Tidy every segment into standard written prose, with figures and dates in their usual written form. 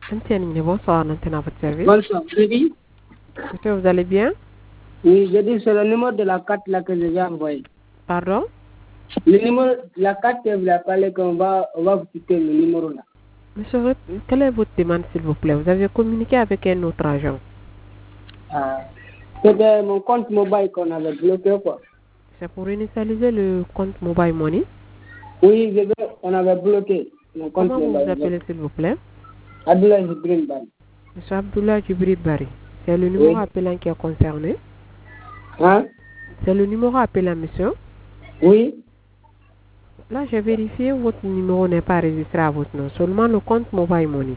Bonsoir, Nantena, à votre service. Bonsoir, je dis. Monsieur, vous allez bien? Oui, je dis, c'est le numéro de la carte là que je vais envoyer. Pardon? Le numéro, la carte que vous avez parlé, qu'on va vous citer le numéro là. Monsieur, quelle est votre demande, s'il vous plaît? Vous avez communiqué avec un autre agent. C'était mon compte mobile qu'on avait bloqué, quoi. C'est pour initialiser le compte Mobile Money? Oui, on avait bloqué mon compte Comment vous mobile. vous appelez, s'il vous plaît? Abdoulaye Jibril Bari. Monsieur Abdullah Jibril Bari. C'est le numéro Oui. appelant qui est concerné? Hein? C'est le numéro appelant, monsieur? Oui. Là, j'ai vérifié, votre numéro n'est pas enregistré à votre nom, seulement le compte Mobile Money.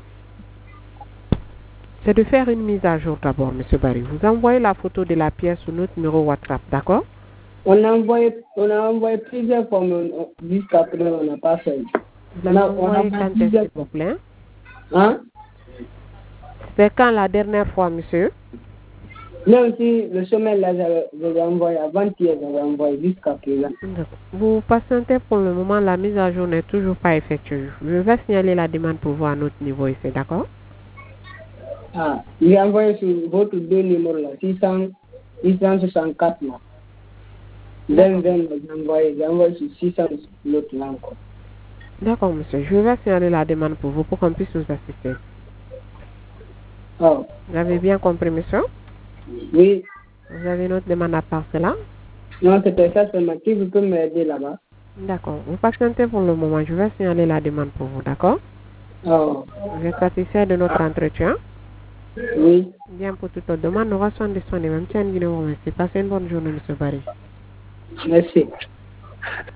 C'est de faire une mise à jour d'abord, monsieur Barry. Vous envoyez la photo de la pièce sur notre numéro WhatsApp, d'accord? On a envoyé plusieurs fois, mais jusqu'à présent, on n'a pas fait. Vous l'avez envoyé quand est-ce, s'il vous plaît? Hein? C'est quand la dernière fois, monsieur? Même si le chemin là, j'avais envoyé avant-hier, j'avais envoyé jusqu'à présent. Vous patientez pour le moment, la mise à jour n'est toujours pas effectuée. Je vais signaler la demande pour voir notre niveau ici, d'accord? J'ai envoyé sur votre deux numéros là, 664 là. 20, j'ai envoyé sur 600 l'autre là encore. D'accord, monsieur. Je vais signaler la demande pour vous pour qu'on puisse vous assister. Oh. Vous avez bien compris, monsieur? Oui. Vous avez une autre demande à part cela? Non, c'était ça seulement. Qui vous peut m'aider là-bas? D'accord. Vous patientez pour le moment. Je vais signaler la demande pour vous, d'accord? Oh. Vous êtes satisfait de notre entretien? Oui. Bien, pour toute autre demande, nous restons disponibles. Même si un merci. Passez une bonne journée, monsieur Barry. Merci.